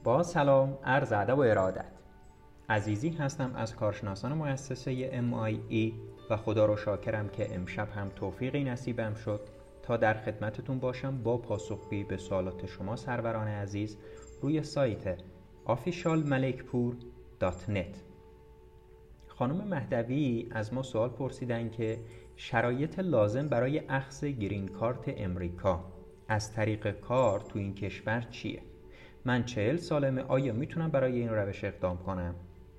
با سلام، عرض ادب و ارادت. عزیزی هستم از کارشناسان مؤسسه MIE و خدا رو شاکرم که امشب هم توفیقی نصیبم شد تا در خدمتتون باشم با پاسخگویی به سوالات شما سروران عزیز روی سایت officialmalekpur.net. خانم مهدوی از ما سوال پرسیدن که شرایط لازم برای اخذ گرین کارت امریکا از طریق کار تو این کشور چیه؟ من 40 سالمه، آیا میتونم برای این روش اقدام کنم؟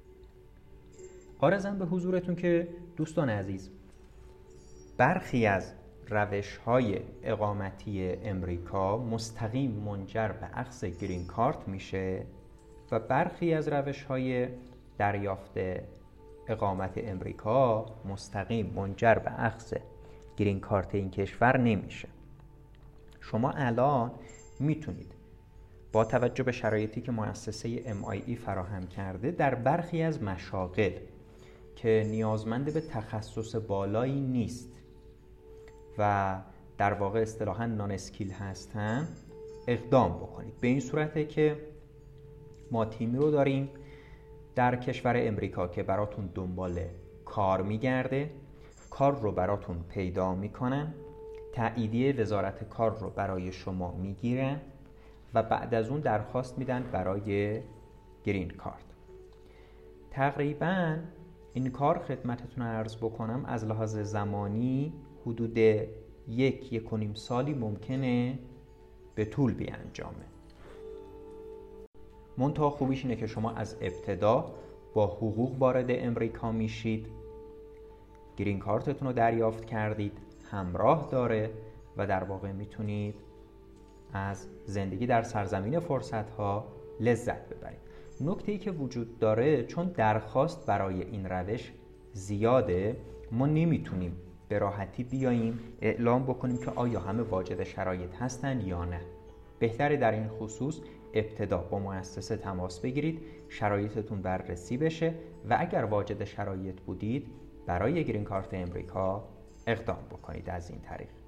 عرضم به حضورتون که دوستان عزیز، برخی از روش‌های اقامتی امریکا مستقیم منجر به اخذ گرین کارت میشه و برخی از روش‌های دریافت اقامت امریکا مستقیم منجر به اخذ گرین کارت این کشور نمیشه. شما الان میتونید با توجه به شرایطی که مؤسسه MIE فراهم کرده در برخی از مشاغل که نیازمند به تخصص بالایی نیست و در واقع اصطلاحاً نان اسکیل هستن اقدام بکنید. به این صورته که ما تیمی رو داریم در کشور امریکا که براتون دنبال کار میگرده، کار رو براتون پیدا میکنن، تاییدیه وزارت کار رو برای شما میگیرن و بعد از اون درخواست میدن برای گرین کارت. تقریباً این کار خدمتتون عرض بکنم از لحاظ زمانی حدود 1-1.5 سالی ممکنه به طول بیانجامه. منتها خوبیش اینه که شما از ابتدا با حقوق وارد امریکا میشید، گرین کارتتون رو دریافت کردید، همراه داره و در واقع میتونید از زندگی در سرزمین فرصت‌ها لذت ببرید. نکته‌ای که وجود داره، چون درخواست برای این روش زیاده، ما نمیتونیم به راحتی بیاییم اعلام بکنیم که آیا همه واجد شرایط هستن یا نه. بهتره در این خصوص ابتدا با مؤسسه تماس بگیرید، شرایطتون بررسی بشه و اگر واجد شرایط بودید برای گرین کارت امریکا اقدام بکنید از این طریق.